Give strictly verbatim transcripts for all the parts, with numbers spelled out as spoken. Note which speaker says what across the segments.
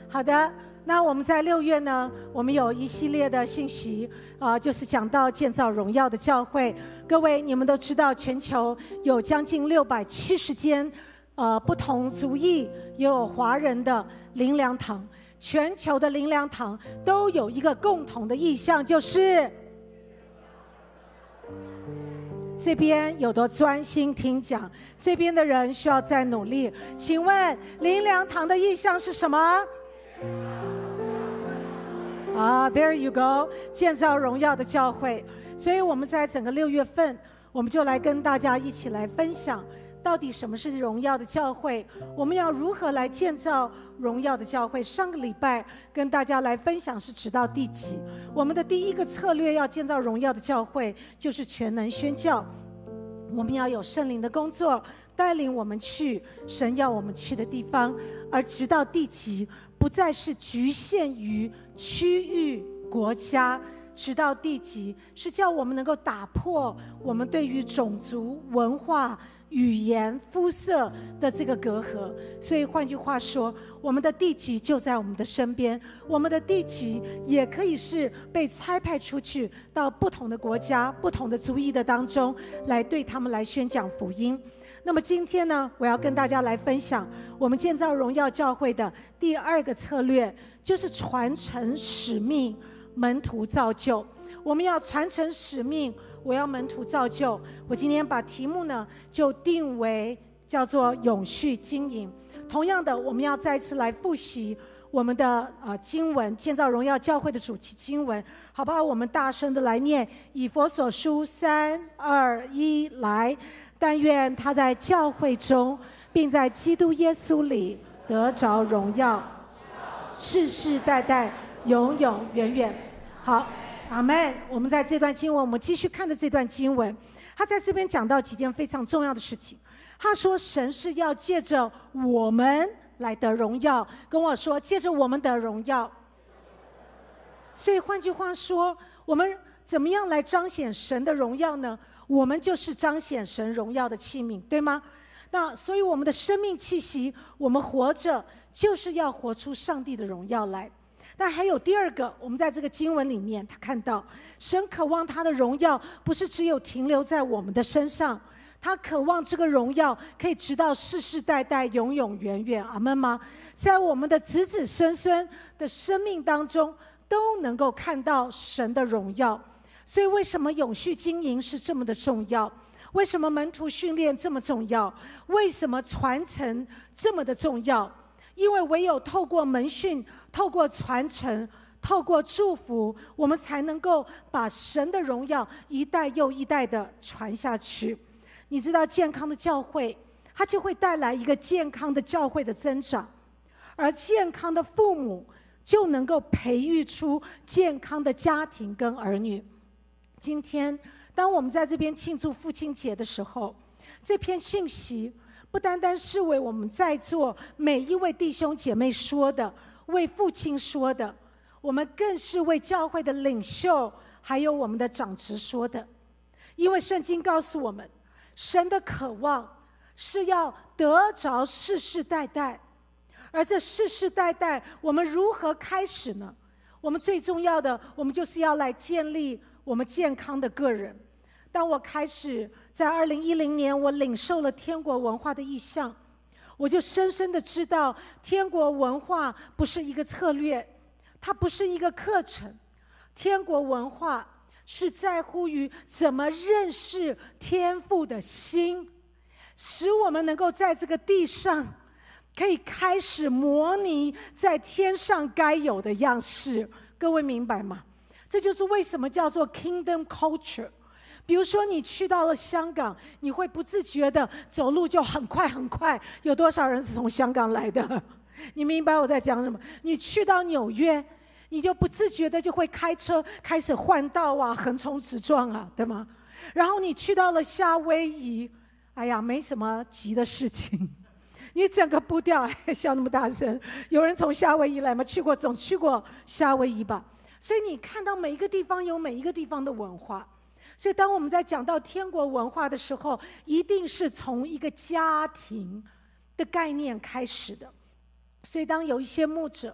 Speaker 1: 好的，那我们在六月呢，我们有一系列的信息啊、呃，就是讲到建造荣耀的教会。各位，你们都知道，全球有将近六百七十间呃不同族裔，也有华人的灵粮堂。全球的灵粮堂都有一个共同的意向，就是这边有的专心听讲，这边的人需要再努力。请问灵粮堂的意向是什么？啊、ah, ，There you go， 建造荣耀的教会。所以我们在整个六月份，我们就来跟大家一起来分享，到底什么是荣耀的教会？我们要如何来建造荣耀的教会？上个礼拜跟大家来分享是直到第几？我们的第一个策略要建造荣耀的教会，就是全能宣教。我们要有圣灵的工作带领我们去神要我们去的地方，而直到地极不再是局限于区域国家，直到地极是叫我们能够打破我们对于种族文化语言肤色的这个隔阂。所以换句话说，我们的地极就在我们的身边，我们的地极也可以是被差派出去到不同的国家不同的族裔的当中，来对他们来宣讲福音。那么今天呢，我要跟大家来分享我们建造荣耀教会的第二个策略，就是传承使命，门徒造就。我们要传承使命，我要门徒造就。我今天把题目呢就定为叫做永续经营。同样的，我们要再次来复习我们的呃经文，建造荣耀教会的主题经文，好不好？我们大声的来念以弗所书三二一，来。但愿他在教会中，并在基督耶稣里得着荣耀，世世代代永永远远。好，阿们。我们在这段经文，我们继续看的这段经文，他在这边讲到几件非常重要的事情。他说神是要借着我们来得荣耀，跟我说借着我们得荣耀。所以换句话说，我们怎么样来彰显神的荣耀呢？我们就是彰显神荣耀的器皿，对吗？那所以我们的生命气息，我们活着就是要活出上帝的荣耀来。但还有第二个，我们在这个经文里面，他看到神渴望他的荣耀不是只有停留在我们的身上，他渴望这个荣耀可以直到世世代代永永远远。阿们吗？在我们的子子孙孙的生命当中都能够看到神的荣耀。所以为什么永续经营是这么的重要？为什么门徒训练这么重要？为什么传承这么的重要？因为唯有透过门训，透过传承，透过祝福，我们才能够把神的荣耀一代又一代的传下去。你知道健康的教会，它就会带来一个健康的教会的增长，而健康的父母就能够培育出健康的家庭跟儿女。今天当我们在这边庆祝父亲节的时候，这篇信息不单单是为我们在座每一位弟兄姐妹说的，为父亲说的，我们更是为教会的领袖还有我们的长执说的。因为圣经告诉我们，神的渴望是要得着世世代代，而这世世代代我们如何开始呢？我们最重要的，我们就是要来建立我们健康的个人。当我开始在二零一零年，我领受了天国文化的意象，我就深深的知道，天国文化不是一个策略，它不是一个课程，天国文化是在乎于怎么认识天父的心，使我们能够在这个地上可以开始模拟在天上该有的样式。各位明白吗？这就是为什么叫做 Kingdom Culture。 比如说你去到了香港，你会不自觉的走路就很快很快，有多少人是从香港来的？你明白我在讲什么？你去到纽约，你就不自觉的就会开车开始换道啊，横冲直撞啊，对吗？然后你去到了夏威夷，哎呀，没什么急的事情，你整个步调笑那么大声，有人从夏威夷来吗？去过，总去过夏威夷吧。所以你看到每一个地方有每一个地方的文化。所以当我们在讲到天国文化的时候，一定是从一个家庭的概念开始的。所以当有一些牧者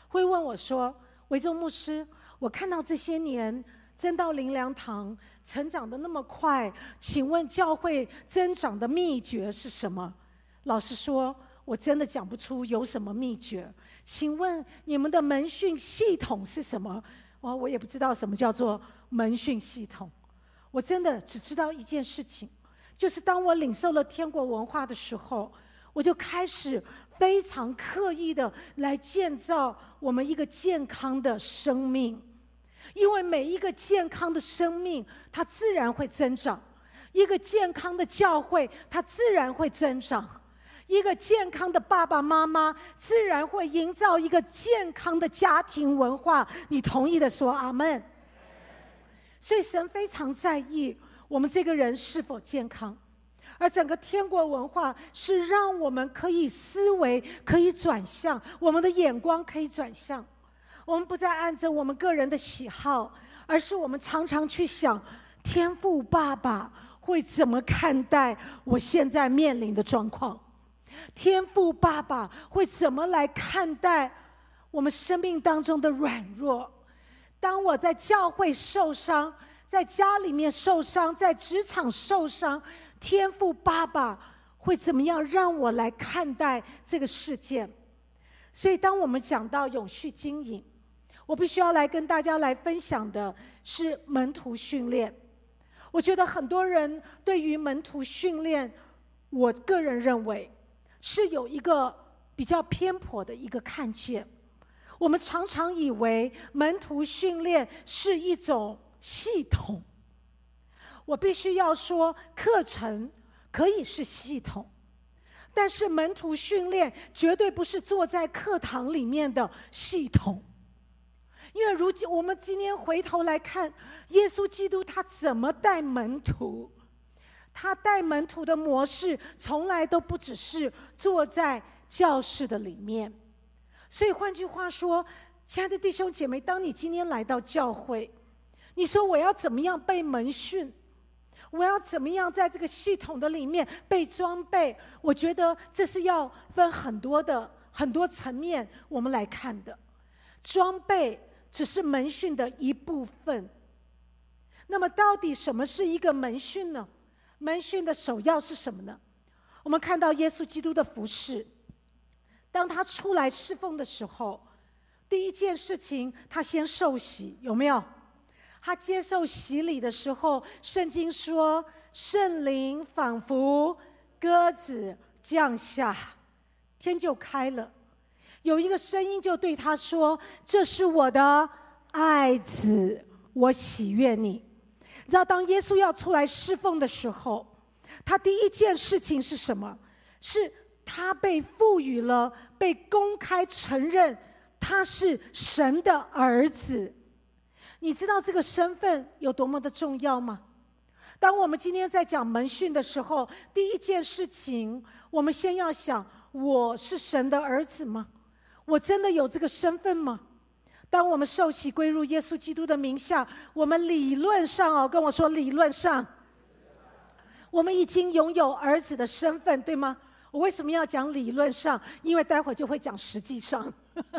Speaker 1: 会问我说：“维州牧师，我看到这些年真道灵粮堂成长的那么快，请问教会增长的秘诀是什么？”老实说，我真的讲不出有什么秘诀。请问你们的门训系统是什么？哇，我也不知道什么叫做门训系统。我真的只知道一件事情，就是当我领受了天国文化的时候，我就开始非常刻意的来建造我们一个健康的生命。因为每一个健康的生命，它自然会增长；一个健康的教会，它自然会增长；一个健康的爸爸妈妈，自然会营造一个健康的家庭文化。你同意的说阿们。所以神非常在意我们这个人是否健康，而整个天国文化是让我们可以思维可以转向，我们的眼光可以转向。我们不再按着我们个人的喜好，而是我们常常去想，天父爸爸会怎么看待我现在面临的状况？天父爸爸会怎么来看待我们生命当中的软弱？当我在教会受伤，在家里面受伤，在职场受伤，天父爸爸会怎么样让我来看待这个事件？所以当我们讲到永续经营，我必须要来跟大家来分享的是门徒训练。我觉得很多人对于门徒训练，我个人认为是有一个比较偏颇的一个看见。我们常常以为门徒训练是一种系统。我必须要说，课程可以是系统，但是门徒训练绝对不是坐在课堂里面的系统。因为如今我们今天回头来看，耶稣基督他怎么带门徒，他带门徒的模式从来都不只是坐在教室的里面。所以换句话说，亲爱的弟兄姐妹，当你今天来到教会，你说我要怎么样被门训，我要怎么样在这个系统的里面被装备，我觉得这是要分很多的很多层面我们来看的。装备只是门训的一部分。那么到底什么是一个门训呢？门训的首要是什么呢？我们看到耶稣基督的服事，当他出来侍奉的时候，第一件事情他先受洗，有没有？他接受洗礼的时候，圣经说圣灵仿佛鸽子降下，天就开了，有一个声音就对他说：“这是我的爱子，我喜悦你。”你知道，当耶稣要出来侍奉的时候，他第一件事情是什么？是他被赋予了，被公开承认他是神的儿子。你知道这个身份有多么的重要吗？当我们今天在讲门训的时候，第一件事情我们先要想，我是神的儿子吗？我真的有这个身份吗？当我们受洗归入耶稣基督的名下，我们理论上哦，跟我说理论上，我们已经拥有儿子的身份，对吗？我为什么要讲理论上？因为待会儿就会讲实际上。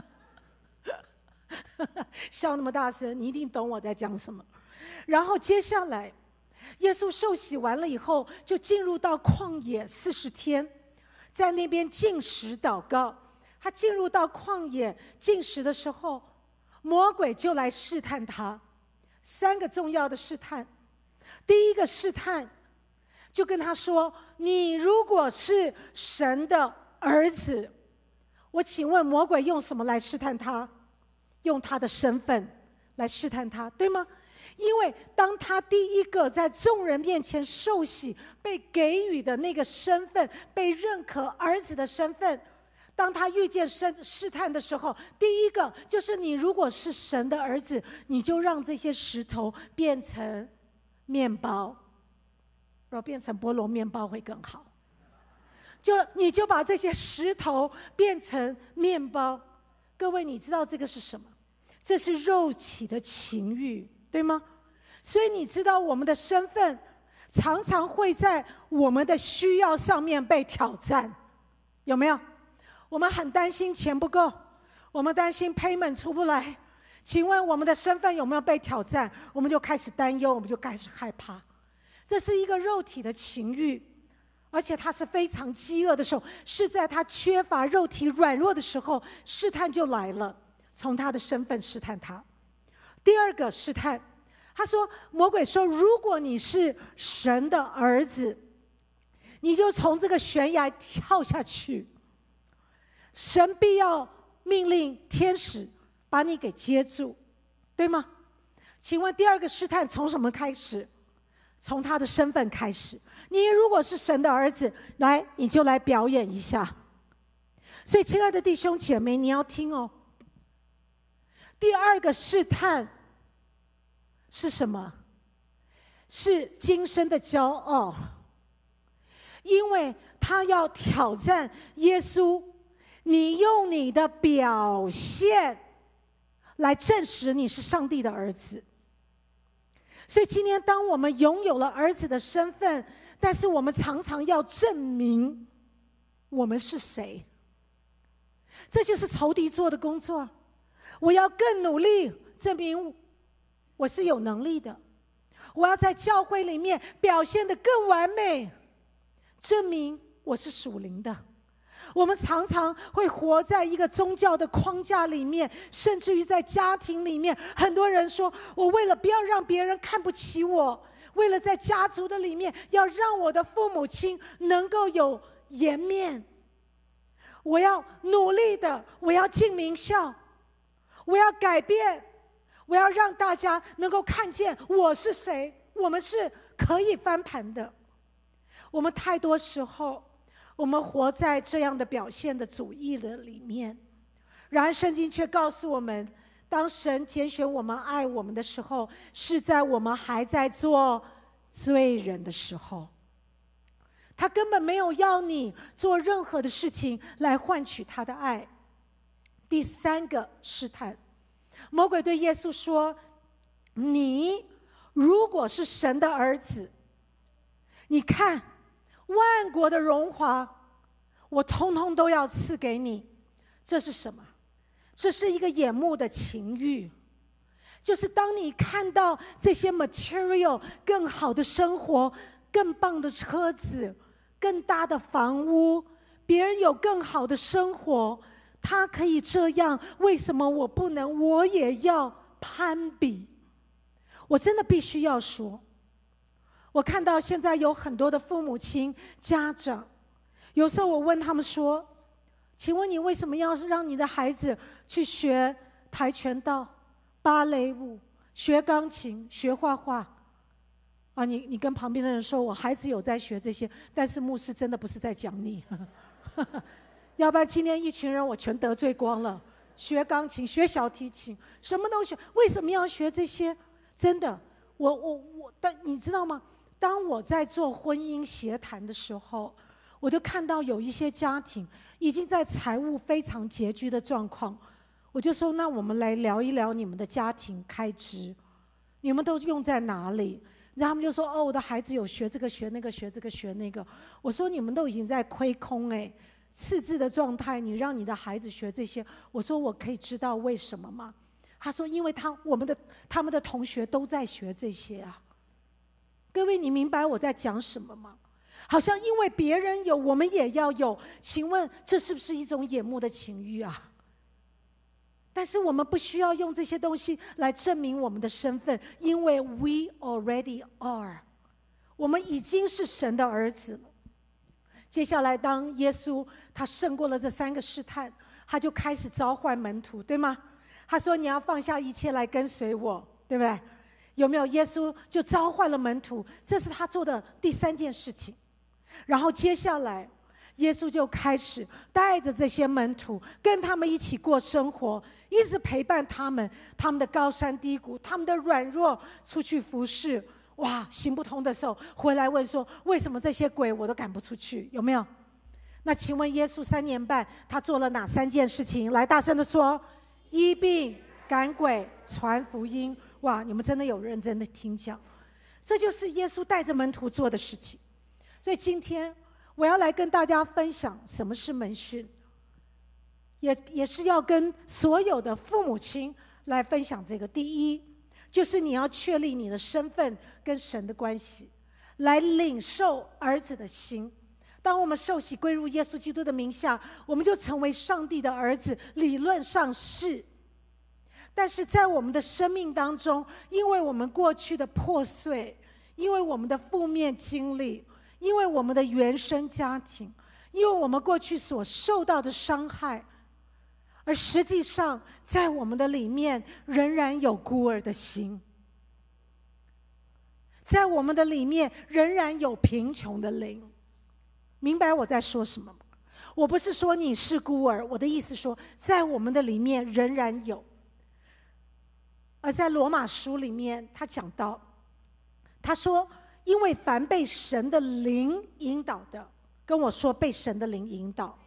Speaker 1: 笑那么大声，你一定懂我在讲什么。然后接下来，耶稣受洗完了以后，就进入到旷野四十天，在那边禁食祷告。他进入到旷野禁食的时候，魔鬼就来试探他。三个重要的试探。第一个试探就跟他说：“你如果是神的儿子。”我请问魔鬼用什么来试探他？用他的身份来试探他，对吗？因为当他第一个在众人面前受洗，被给予的那个身份，被认可儿子的身份，当他遇见试探的时候，第一个就是你如果是神的儿子，你就让这些石头变成面包，如果变成菠萝面包会更好。就你就把这些石头变成面包。各位，你知道这个是什么？这是肉体的情欲，对吗？所以你知道我们的身份常常会在我们的需要上面被挑战，有没有？我们很担心钱不够， 我们担心 payment 出不来，请问我们的身份有没有被挑战？我们就开始担忧，我们就开始害怕。这是一个肉体的情欲，而且他是非常饥饿的时候，是在他缺乏肉体软弱的时候，试探就来了，从他的身份试探他。第二个试探，他说魔鬼说，如果你是神的儿子，你就从这个悬崖跳下去，神必要命令天使把你给接住，对吗？请问第二个试探从什么开始？从他的身份开始。你如果是神的儿子，来，你就来表演一下。所以亲爱的弟兄姐妹，你要听哦。第二个试探是什么？是今生的骄傲，因为他要挑战耶稣，你用你的表现来证实你是上帝的儿子。所以今天当我们拥有了儿子的身份，但是我们常常要证明我们是谁，这就是仇敌做的工作。我要更努力证明我是有能力的，我要在教会里面表现得更完美，证明我是属灵的。我们常常会活在一个宗教的框架里面，甚至于在家庭里面，很多人说，我为了不要让别人看不起我，为了在家族的里面要让我的父母亲能够有颜面，我要努力的，我要进名校，我要改变，我要让大家能够看见我是谁，我们是可以翻盘的。我们太多时候我们活在这样的表现的主义的里面，然而圣经却告诉我们，当神拣选我们爱我们的时候，是在我们还在做罪人的时候。他根本没有要你做任何的事情来换取他的爱。第三个试探，魔鬼对耶稣说，你如果是神的儿子，你看万国的荣华我通通都要赐给你。这是什么？这是一个眼目的情欲，就是当你看到这些 material 更好的生活，更棒的车子，更大的房屋，别人有更好的生活，他可以这样，为什么我不能？我也要攀比。我真的必须要说，我看到现在有很多的父母亲家长，有时候我问他们说，请问你为什么要让你的孩子去学跆拳道、芭蕾舞、学钢琴、学画画啊？你你跟旁边的人说，我孩子有在学这些，但是牧师真的不是在讲你要不然今天一群人我全得罪光了。学钢琴、学小提琴，什么都学，为什么要学这些？真的，我我我，但你知道吗？当我在做婚姻协谈的时候，我就看到有一些家庭已经在财务非常拮据的状况，我就说，那我们来聊一聊你们的家庭开支，你们都用在哪里？然后他们就说，哦，我的孩子有学这个学那个学这个学那个。我说你们都已经在亏空哎，赤字的状态，你让你的孩子学这些，我说我可以知道为什么吗？他说因为他我们的他们的同学都在学这些啊。各位，你明白我在讲什么吗？好像因为别人有，我们也要有。请问这是不是一种眼目的情欲啊？但是我们不需要用这些东西来证明我们的身份，因为 we already are， 我们已经是神的儿子了。接下来当耶稣他胜过了这三个试探，他就开始召唤门徒，对吗？他说你要放下一切来跟随我，对不对？有没有？耶稣就召唤了门徒，这是他做的第三件事情。然后接下来耶稣就开始带着这些门徒跟他们一起过生活，一直陪伴他们，他们的高山低谷，他们的软弱，出去服侍，哇，行不通的时候回来问说，为什么这些鬼我都赶不出去？有没有？那请问耶稣三年半他做了哪三件事情？来，大声的说，医病、赶鬼、传福音。哇，你们真的有认真的听讲，这就是耶稣带着门徒做的事情。所以今天我要来跟大家分享什么是门训。 也也是要跟所有的父母亲来分享这个。第一，就是你要确立你的身份跟神的关系，来领受儿子的心。当我们受洗归入耶稣基督的名下，我们就成为上帝的儿子，理论上是。但是在我们的生命当中，因为我们过去的破碎，因为我们的负面经历，因为我们的原生家庭，因为我们过去所受到的伤害，而实际上在我们的里面仍然有孤儿的心，在我们的里面仍然有贫穷的灵。明白我在说什么吗？我不是说你是孤儿，我的意思说在我们的里面仍然有。而在罗马书里面他讲到，他说因为凡被神的灵引导的，跟我说被神的灵引导。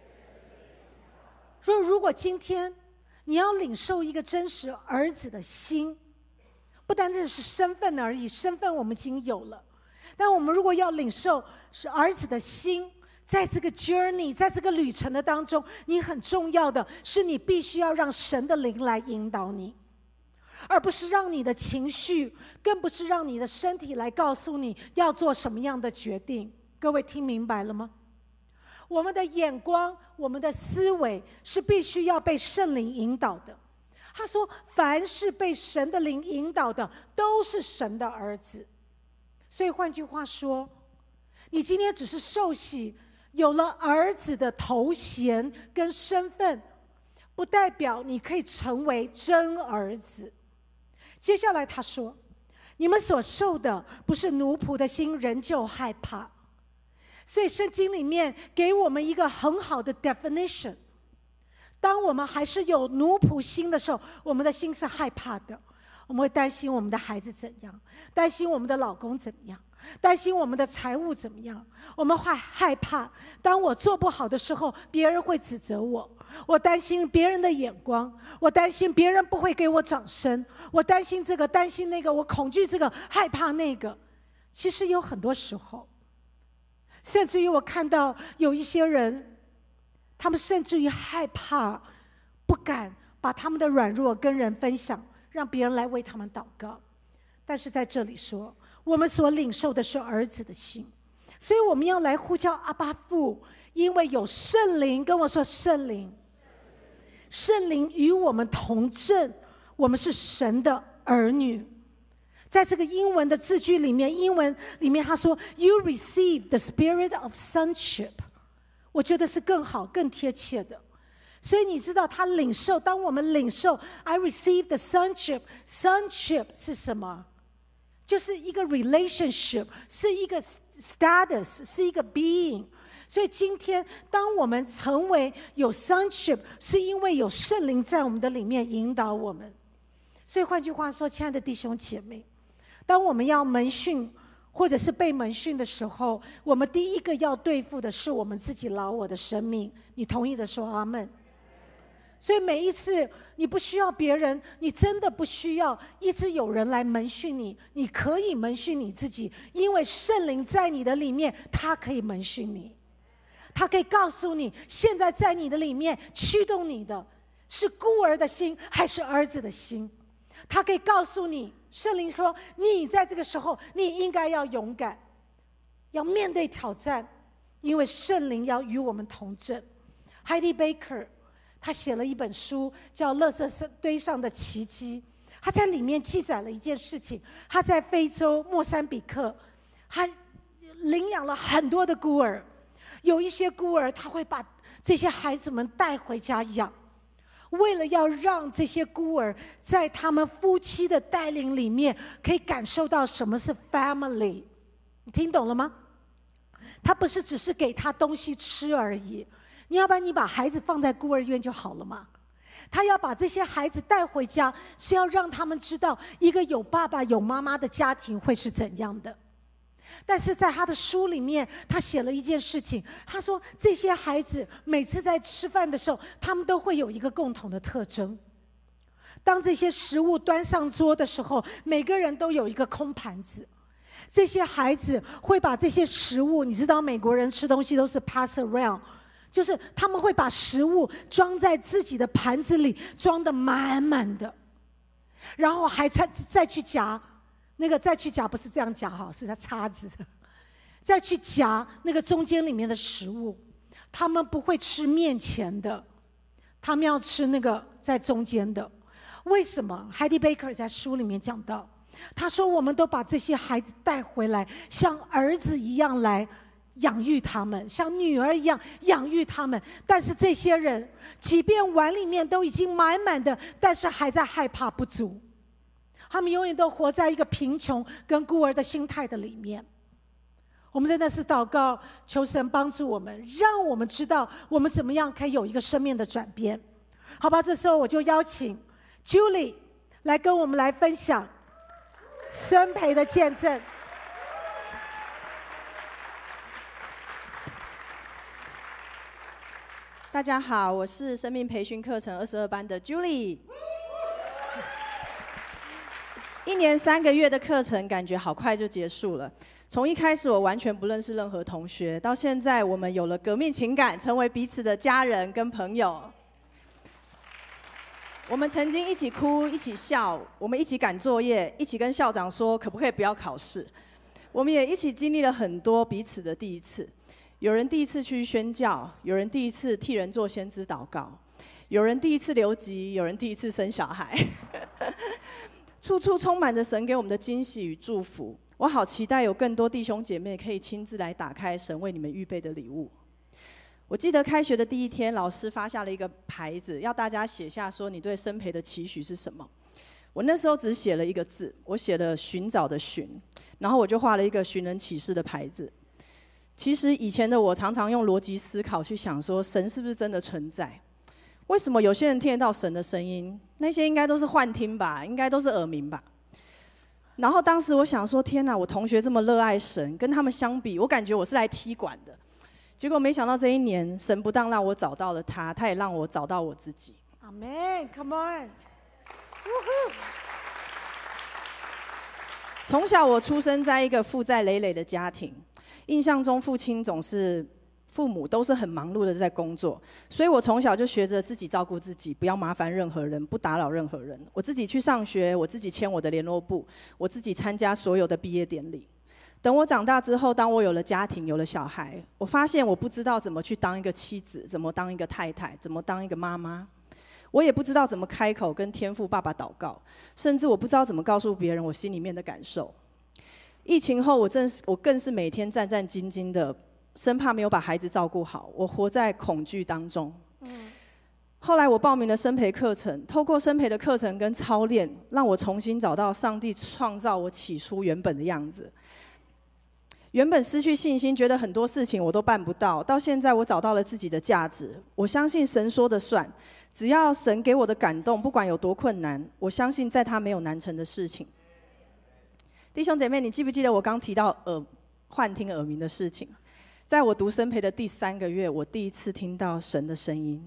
Speaker 1: 说如果今天你要领受一个真实儿子的心，不单只是身份而已，身份我们已经有了，但我们如果要领受是儿子的心，在这个 journey， 在这个旅程的当中，你很重要的是你必须要让神的灵来引导你，而不是让你的情绪，更不是让你的身体来告诉你要做什么样的决定。各位听明白了吗？我们的眼光，我们的思维是必须要被圣灵引导的。他说凡是被神的灵引导的都是神的儿子。所以换句话说，你今天只是受洗，有了儿子的头衔跟身份，不代表你可以成为真儿子。接下来他说，你们所受的不是奴仆的心，仍旧害怕。所以圣经里面给我们一个很好的 definition， 当我们还是有奴仆心的时候，我们的心是害怕的，我们会担心我们的孩子怎样，担心我们的老公怎么样，担心我们的财务怎么样，我们会害怕当我做不好的时候别人会指责我，我担心别人的眼光，我担心别人不会给我掌声，我担心这个担心那个，我恐惧这个害怕那个。其实有很多时候，甚至于我看到有一些人，他们甚至于害怕，不敢把他们的软弱跟人分享，让别人来为他们祷告。但是在这里说，我们所领受的是儿子的心，所以我们要来呼叫阿爸父，因为有圣灵，跟我说圣灵，圣灵与我们同证，我们是神的儿女。在这个英文的字句里面，英文里面他说 You receive the spirit of sonship， 我觉得是更好更贴切的。所以你知道他领受，当我们领受 I receive the sonship， sonship 是什么？就是一个 relationship， 是一个 status， 是一个 being。所以今天当我们成为有 sonship， 是因为有圣灵在我们的里面引导我们。所以换句话说，亲爱的弟兄姐妹，当我们要门训或者是被门训的时候，我们第一个要对付的是我们自己老我的生命。你同意的说阿们。所以每一次你不需要别人，你真的不需要一直有人来门训你，你可以门训你自己，因为圣灵在你的里面，他可以门训你，他可以告诉你现在在你的里面驱动你的是孤儿的心还是儿子的心。他可以告诉你，圣灵说你在这个时候你应该要勇敢，要面对挑战，因为圣灵要与我们同证。 Heidi Baker 他写了一本书叫《垃圾堆上的奇迹》，他在里面记载了一件事情。他在非洲莫桑比克，他领养了很多的孤儿，有一些孤儿他会把这些孩子们带回家养，为了要让这些孤儿在他们夫妻的带领里面可以感受到什么是 family。 你听懂了吗？他不是只是给他东西吃而已，你要不然你把孩子放在孤儿院就好了嘛。他要把这些孩子带回家，是要让他们知道一个有爸爸有妈妈的家庭会是怎样的。但是在他的书里面，他写了一件事情，他说这些孩子每次在吃饭的时候，他们都会有一个共同的特征。当这些食物端上桌的时候，每个人都有一个空盘子。这些孩子会把这些食物，你知道美国人吃东西都是 pass around， 就是他们会把食物装在自己的盘子里，装得满满的，然后还再再去夹，那个再去夹不是这样夹哈，是它叉子，再去夹那个中间里面的食物。他们不会吃面前的，他们要吃那个在中间的。为什么 ？Heidi Baker 在书里面讲到，他说我们都把这些孩子带回来，像儿子一样来养育他们，像女儿一样养育他们。但是这些人，即便碗里面都已经满满的，但是还在害怕不足。他们永远都活在一个贫穷跟孤儿的心态的里面。我们真的是祷告，求神帮助我们，让我们知道我们怎么样可以有一个生命的转变，好吧？这时候我就邀请 Julie 来跟我们来分享生培的见证。
Speaker 2: 大家好，我是生命培训课程二十二班的 Julie。一年三个月的课程，感觉好快就结束了。从一开始我完全不认识任何同学，到现在我们有了革命情感，成为彼此的家人跟朋友。我们曾经一起哭，一起笑，我们一起赶作业，一起跟校长说可不可以不要考试。我们也一起经历了很多彼此的第一次。有人第一次去宣教，有人第一次替人做先知祷告，有人第一次留级，有人第一次生小孩。处处充满着神给我们的惊喜与祝福。我好期待有更多弟兄姐妹可以亲自来打开神为你们预备的礼物。我记得开学的第一天，老师发下了一个牌子，要大家写下说你对生培的期许是什么。我那时候只写了一个字，我写了寻找的寻，然后我就画了一个寻人启事的牌子。其实以前的我常常用逻辑思考去想说，神是不是真的存在？为什么有些人听得到神的声音，那些应该都是幻听吧，应该都是耳鸣吧？然后当时我想说，天哪，我同学这么热爱神，跟他们相比，我感觉我是来踢馆的。结果没想到这一年，神不但让我找到了他，他也让我找到我自己。
Speaker 1: Amen, come on！
Speaker 2: 从小我出生在一个负债累累的家庭，印象中父亲总是。父母都是很忙碌的在工作，所以我从小就学着自己照顾自己，不要麻烦任何人，不打扰任何人。我自己去上学，我自己签我的联络簿，我自己参加所有的毕业典礼。等我长大之后，当我有了家庭，有了小孩，我发现我不知道怎么去当一个妻子，怎么当一个太太，怎么当一个妈妈。我也不知道怎么开口跟天父爸爸祷告，甚至我不知道怎么告诉别人我心里面的感受。疫情后，我正是我更是每天战战兢兢的。生怕没有把孩子照顾好，我活在恐惧当中。嗯、后来我报名了生培课程，透过生培的课程跟操练，让我重新找到上帝创造我起初原本的样子。原本失去信心，觉得很多事情我都办不到，到现在我找到了自己的价值。我相信神说的算，只要神给我的感动，不管有多困难，我相信在他没有难成的事情。弟兄姐妹，你记不记得我刚提到耳幻听耳鸣的事情？在我读生培的第三个月，我第一次听到神的声音。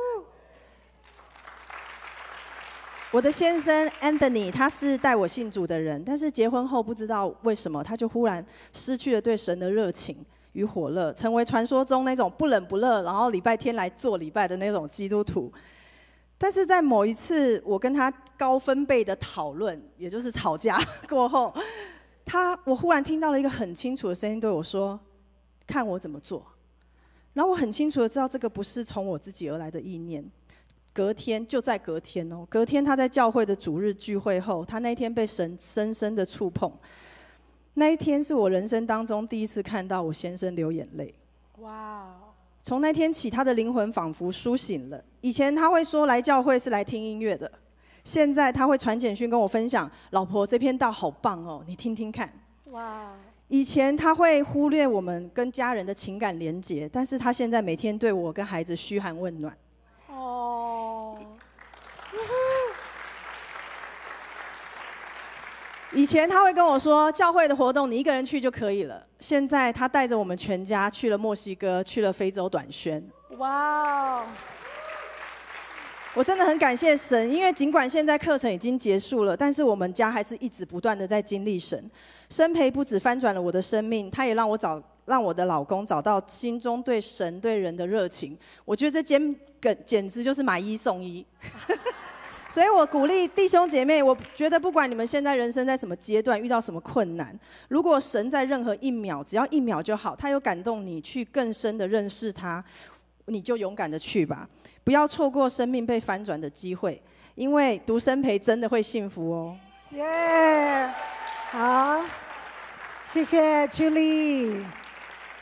Speaker 2: 我的先生 Anthony 他是带我信主的人，但是结婚后不知道为什么，他就忽然失去了对神的热情与火热，成为传说中那种不冷不热，然后礼拜天来做礼拜的那种基督徒。但是在某一次我跟他高分贝的讨论，也就是吵架过后，他我忽然听到了一个很清楚的声音对我说，看我怎么做。然后我很清楚的知道这个不是从我自己而来的意念。隔天就在隔天哦，隔天他在教会的主日聚会后，他那天被神深深的触碰。那一天是我人生当中第一次看到我先生流眼泪。哇！从那天起，他的灵魂仿佛苏醒了。以前他会说来教会是来听音乐的，现在他会传简讯跟我分享，老婆这篇道好棒哦，你听听看。哇！以前他会忽略我们跟家人的情感连结，但是他现在每天对我跟孩子嘘寒问暖。哦。以前他会跟我说，教会的活动你一个人去就可以了。现在他带着我们全家去了墨西哥，去了非洲短宣。哇哦！我真的很感谢神，因为尽管现在课程已经结束了，但是我们家还是一直不断的在经历神。生培不止翻转了我的生命，他也让我找让我的老公找到心中对神对人的热情。我觉得这简简直就是买一送一。所以我鼓励弟兄姐妹，我觉得不管你们现在人生在什么阶段，遇到什么困难，如果神在任何一秒，只要一秒就好，他有感动你去更深的认识他，你就勇敢的去吧，不要错过生命被翻转的机会，因为独生培真的会幸福哦。
Speaker 1: 耶、yeah ，好，谢谢 Julie 呀、yeah ，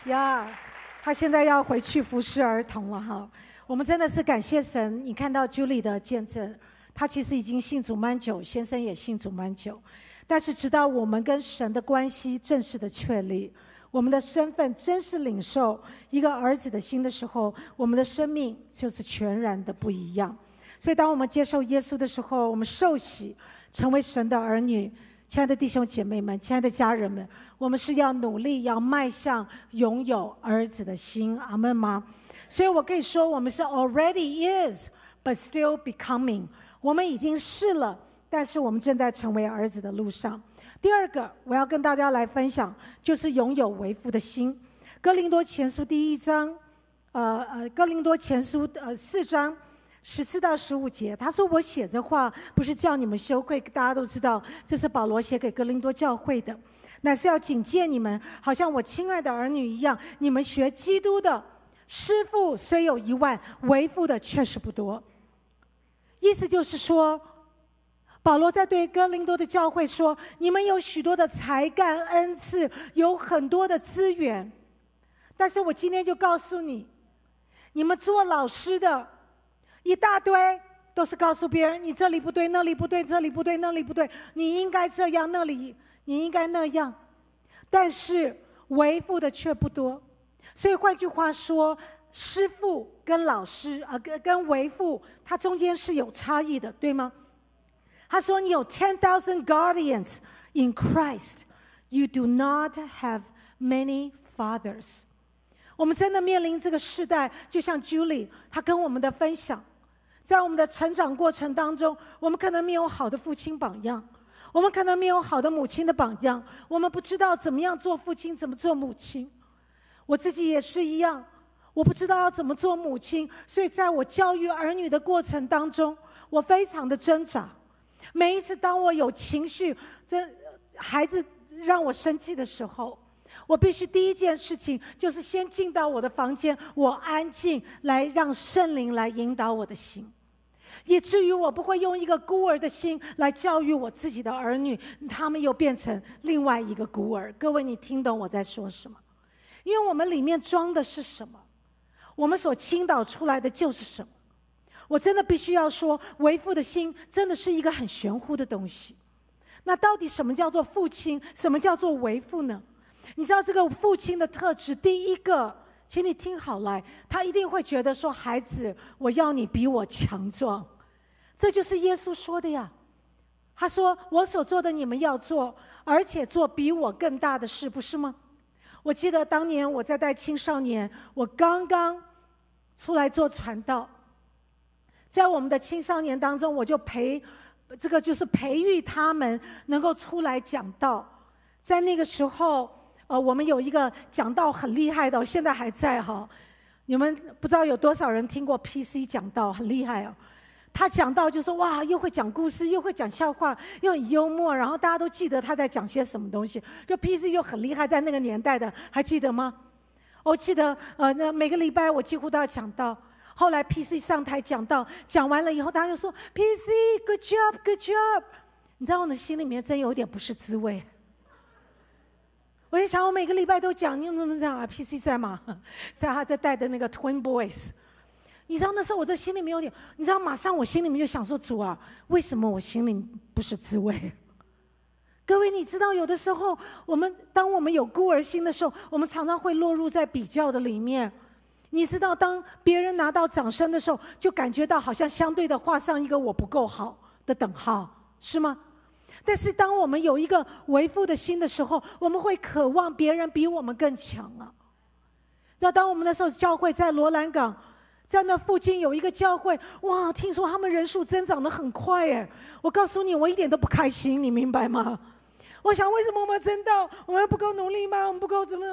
Speaker 1: 她现在要回去服侍儿童了哈。我们真的是感谢神，你看到 Julie 的见证。他其实已经信主蛮久，先生也信主蛮久，但是直到我们跟神的关系正式的确立，我们的身份真是领受一个儿子的心的时候，我们的生命就是全然的不一样。所以当我们接受耶稣的时候，我们受洗成为神的儿女。亲爱的弟兄姐妹们，亲爱的家人们，我们是要努力要迈向拥有儿子的心，阿们吗？所以我可以说我们是 already is but still becoming，我们已经是了，但是我们正在成为儿子的路上。第二个，我要跟大家来分享，就是拥有为父的心。哥林多前书第一章，呃呃，哥林多前书呃四章十四到十五节，他说：“我写这话不是叫你们羞愧，大家都知道，这是保罗写给哥林多教会的，乃是要警戒你们，好像我亲爱的儿女一样。你们学基督的，师傅虽有一万，为父的确实不多。”意思就是说，保罗在对哥林多的教会说：你们有许多的才干恩赐，有很多的资源，但是我今天就告诉你，你们做老师的一大堆都是告诉别人，你这里不对，那里不对，这里不对，那里不对，你应该这样，那里你应该那样，但是为父的却不多。所以换句话说，师父跟老师啊，跟跟为父，它中间是有差异的，对吗？他说：“你有 ten thousand guardians in Christ, you do not have many fathers。”我们真的面临这个世代，就像 Julie 她跟我们的分享，在我们的成长过程当中，我们可能没有好的父亲榜样，我们可能没有好的母亲的榜样，我们不知道怎么样做父亲，怎么做母亲。我自己也是一样。我不知道要怎么做母亲，所以在我教育儿女的过程当中，我非常的挣扎。每一次当我有情绪，这孩子让我生气的时候，我必须第一件事情就是先进到我的房间，我安静，来让圣灵来引导我的心，以至于我不会用一个孤儿的心来教育我自己的儿女，他们又变成另外一个孤儿。各位，你听懂我在说什么？因为我们里面装的是什么，我们所倾倒出来的就是什么。我真的必须要说，为父的心真的是一个很玄乎的东西。那到底什么叫做父亲，什么叫做为父呢？你知道这个父亲的特质，第一个，请你听好来，他一定会觉得说，孩子，我要你比我强壮。这就是耶稣说的呀。他说，我所做的你们要做，而且做比我更大的事，不是吗？我记得当年我在带青少年，我刚刚出来做传道，在我们的青少年当中，我就培这个就是培育他们能够出来讲道。在那个时候，呃，我们有一个讲道很厉害的，现在还在哈。你们不知道有多少人听过 P C 讲道，很厉害哦。他讲道就说哇，又会讲故事，又会讲笑话，又很幽默，然后大家都记得他在讲些什么东西。就 P C 就很厉害，在那个年代的，还记得吗？我记得，呃，那每个礼拜我几乎都要讲道。后来 P C 上台讲道，讲完了以后，大家就说 P C good job good job。你知道我的心里面真有点不是滋味。我就想，我每个礼拜都讲，你怎么这样啊 ？P C 在吗？在他在带的那个 Twin Boys。你知道那时候我的心里面有点，你知道马上我心里面就想说，主啊，为什么我心里不是滋味？各位，你知道有的时候我们当我们有孤儿心的时候，我们常常会落入在比较的里面。你知道当别人拿到掌声的时候，就感觉到好像相对的画上一个我不够好的等号，是吗？但是当我们有一个为父的心的时候，我们会渴望别人比我们更强啊。那当我们那时候教会在罗兰港，在那附近有一个教会，哇，听说他们人数增长得很快耶。我告诉你，我一点都不开心，你明白吗？我想，为什么我们真道，我们不够努力吗？我们不够怎么？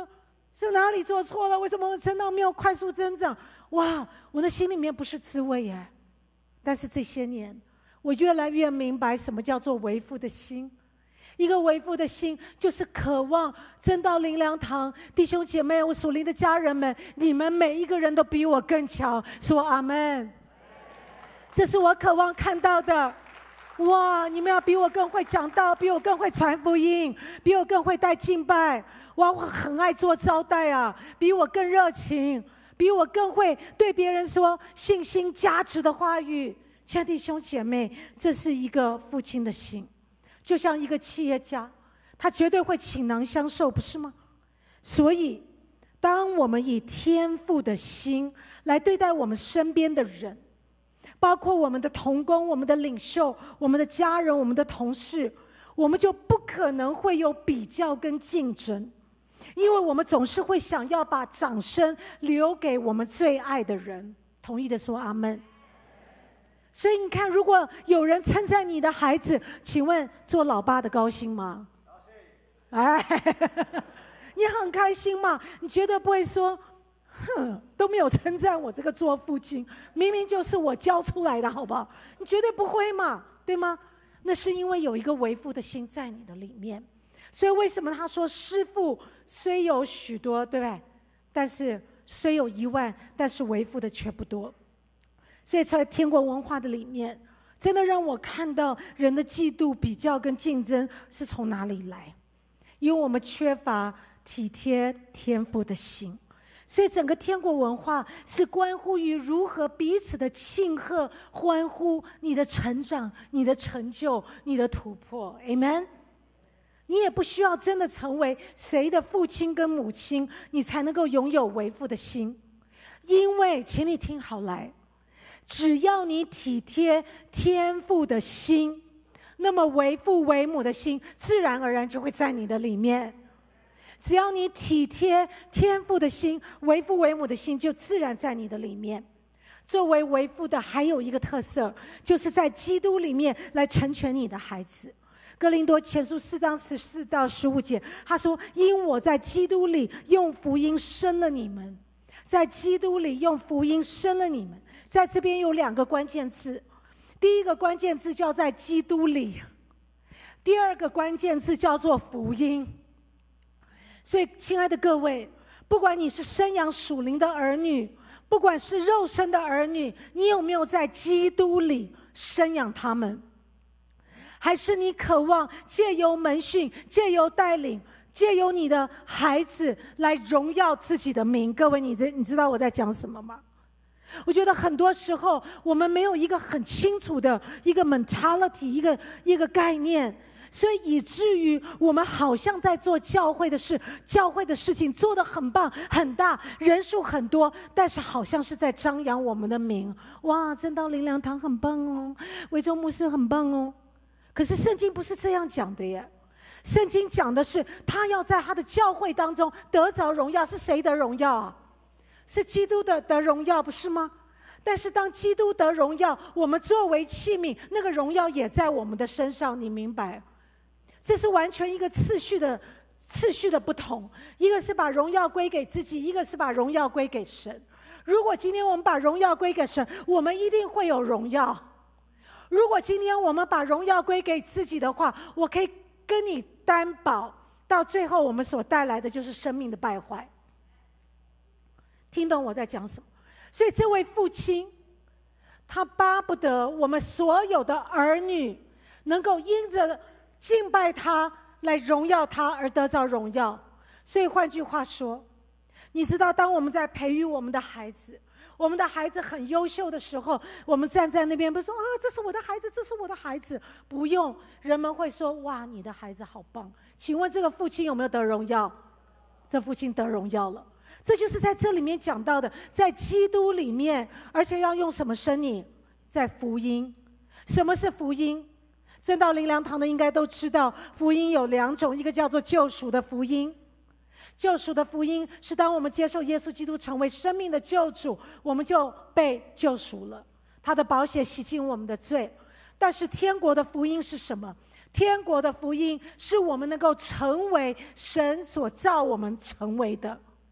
Speaker 1: 是哪里做错了？为什么我成长没有快速增长？哇，我的心里面不是滋味耶。但是这些年，我越来越明白什么叫做为父的心。一个为父的心，就是渴望真到灵粮堂，弟兄姐妹，我属灵的家人们，你们每一个人都比我更强，说阿们。这是我渴望看到的。哇，你们要比我更会讲道，比我更会传福音，比我更会带敬拜。哇，我很爱做招待啊，比我更热情，比我更会对别人说信心价值的话语。亲爱的弟兄姐妹，这是一个父亲的心。就像一个企业家，他绝对会倾囊相授，不是吗？所以当我们以天父的心来对待我们身边的人，包括我们的同工、我们的领袖、我们的家人、我们的同事，我们就不可能会有比较跟竞争，因为我们总是会想要把掌声留给我们最爱的人。同意的说阿们。所以你看，如果有人称赞你的孩子，请问做老爸的高兴吗？高兴。哎，你很开心吗？你绝对不会说，哼，都没有称赞我这个做父亲，明明就是我教出来的，好不好？你绝对不会嘛，对吗？那是因为有一个为父的心在你的里面。所以为什么他说师父虽有许多，对不对？但是虽有一万，但是为父的却不多。所以在天国文化的里面，真的让我看到人的嫉妒、比较跟竞争是从哪里来，因为我们缺乏体贴天父的心。所以整个天国文化是关乎于如何彼此的庆贺、欢呼你的成长、你的成就、你的突破。 Amen。 你也不需要真的成为谁的父亲跟母亲，你才能够拥有为父的心。因为请你听好来，只要你体贴天父的心，那么为父为母的心自然而然就会在你的里面。只要你体贴天父的心，为父为母的心就自然在你的里面。作为为父的还有一个特色，就是在基督里面来成全你的孩子。哥林多前书四章十四到十五节，他说：因我在基督里用福音生了你们，在基督里用福音生了你们。在这边有两个关键字，第一个关键字叫在基督里，第二个关键字叫做福音。所以亲爱的各位，不管你是生养属灵的儿女，不管是肉身的儿女，你有没有在基督里生养他们？还是你渴望借由门训、借由带领、借由你的孩子来荣耀自己的名？各位，你知你知道我在讲什么吗？我觉得很多时候我们没有一个很清楚的一个 mentality， 一个一个概念，所以以至于我们好像在做教会的事，教会的事情做得很棒很大，人数很多，但是好像是在张扬我们的名。哇，真道灵粮堂很棒哦，维州牧师很棒哦。可是圣经不是这样讲的耶，圣经讲的是他要在他的教会当中得着荣耀。是谁的荣耀啊？是基督的得荣耀，不是吗？但是当基督得荣耀，我们作为器皿，那个荣耀也在我们的身上，你明白？这是完全一个次序的次序的不同，一个是把荣耀归给自己，一个是把荣耀归给神。如果今天我们把荣耀归给神，我们一定会有荣耀。如果今天我们把荣耀归给自己的话，我可以跟你担保，到最后我们所带来的就是生命的败坏。听懂我在讲什么？所以这位父亲，他巴不得我们所有的儿女能够因着敬拜他来荣耀他而得着荣耀。所以换句话说，你知道当我们在培育我们的孩子，我们的孩子很优秀的时候，我们站在那边不是说啊，这是我的孩子，这是我的孩子，不用，人们会说哇，你的孩子好棒。请问这个父亲有没有得荣耀？这父亲得荣耀了。这就是在这里面讲到的，在基督里面，而且要用什么生你？在福音。什么是福音？真道灵粮堂的应该都知道，福音有两种，一个叫做救赎的福音。救赎的福音是当我们接受耶稣基督成为生命的救主，我们就被救赎了，他的宝血洗净我们的罪。但是天国的福音是什么？天国的福音是我们能够成为神所造我们成为的。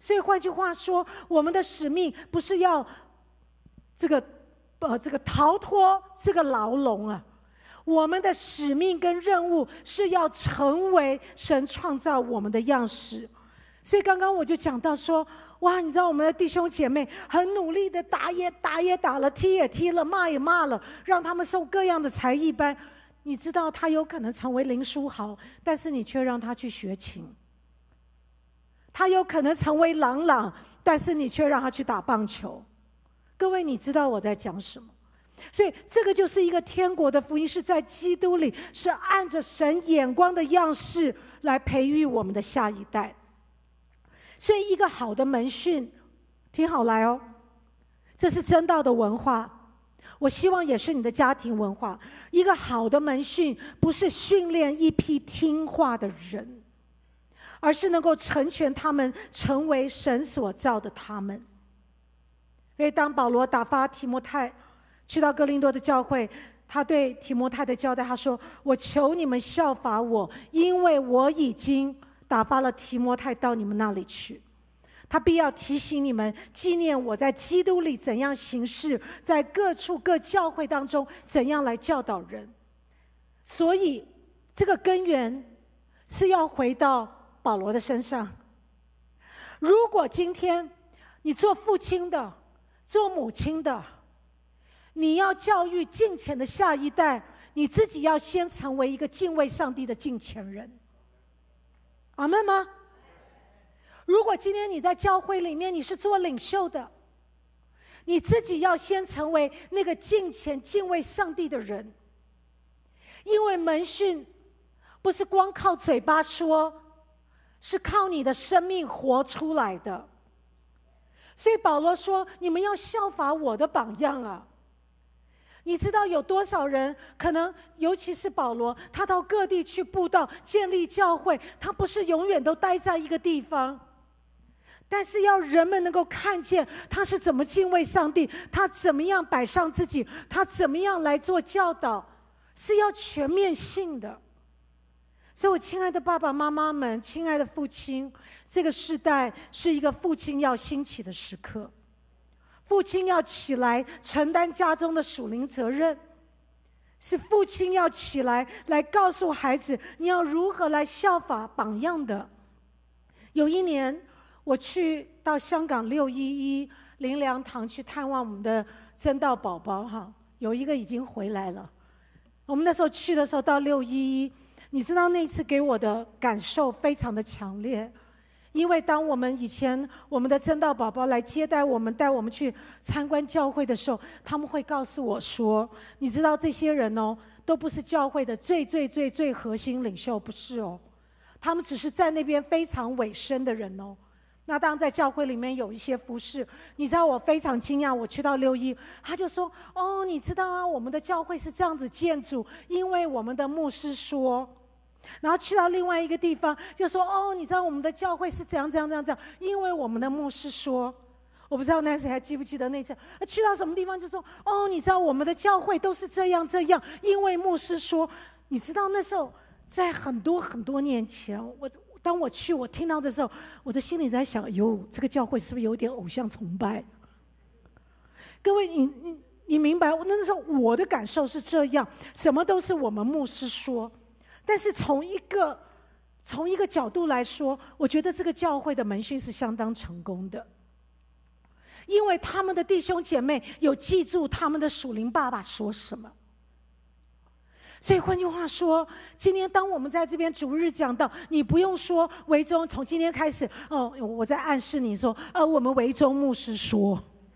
Speaker 1: 所以换句话说，我们的使命不是要这个呃这个逃脱这个牢笼啊，我们的使命跟任务是要成为神创造我们的样式。所以刚刚我就讲到说，哇，你知道我们的弟兄姐妹很努力的打也打也打了，踢也踢了，骂也骂了，让他们受各样的才艺班。你知道他有可能成为林书豪，但是你却让他去学琴。他有可能成为朗朗，但是你却让他去打棒球。各位，你知道我在讲什么？所以这个就是一个天国的福音，是在基督里，是按着神眼光的样式来培育我们的下一代。所以一个好的门训，听好来哦，这是真道的文化，我希望也是你的家庭文化。一个好的门训不是训练一批听话的人，而是能够成全他们成为神所造的他们。所以当保罗打发提摩太去到哥林多的教会，他对提摩太的交代，他说，我求你们效法我，因为我已经打发了提摩太到你们那里去，他必要提醒你们，纪念我在基督里怎样行事，在各处各教会当中怎样来教导人。所以这个根源是要回到保罗的身上。如果今天你做父亲的，做母亲的，你要教育敬虔的下一代，你自己要先成为一个敬畏上帝的敬虔人。阿们吗？如果今天你在教会里面你是做领袖的，你自己要先成为那个敬虔敬畏上帝的人。因为门训不是光靠嘴巴说，是靠你的生命活出来的。所以保罗说，你们要效法我的榜样啊。你知道有多少人可能，尤其是保罗，他到各地去布道建立教会，他不是永远都待在一个地方，但是要人们能够看见他是怎么敬畏上帝，他怎么样摆上自己，他怎么样来做教导，是要全面性的。所以我亲爱的爸爸妈妈们，亲爱的父亲，这个时代是一个父亲要兴起的时刻，父亲要起来承担家中的属灵责任，是父亲要起来来告诉孩子你要如何来效法榜样的。有一年我去到香港六一一灵粮堂去探望我们的真道宝宝哈，有一个已经回来了。我们那时候去的时候到六一一，你知道那次给我的感受非常的强烈。因为当我们以前我们的真道宝宝来接待我们，带我们去参观教会的时候，他们会告诉我说，你知道这些人哦，都不是教会的最最最最核心领袖，不是哦，他们只是在那边非常委身的人哦。那当在教会里面有一些服事，你知道我非常惊讶，我去到六一，他就说，哦，你知道啊，我们的教会是这样子建筑，因为我们的牧师说。然后去到另外一个地方，就说，哦，你知道我们的教会是怎样怎样怎样怎样，因为我们的牧师说。我不知道那时还记不记得那次，去到什么地方就说，哦，你知道我们的教会都是这样这样，因为牧师说。你知道那时候在很多很多年前，我当我去我听到的时候，我的心里在想，哟，这个教会是不是有点偶像崇拜？各位，你你你明白？那时候我的感受是这样，什么都是我们牧师说。但是从一个从一个角度来说，我觉得这个教会的门训是相当成功的，因为他们的弟兄姐妹有记住他们的属灵爸爸说什么。所以换句话说，今天当我们在这边主日讲到，你不用说维中从今天开始，哦，我在暗示你说，呃，我们维中牧师说，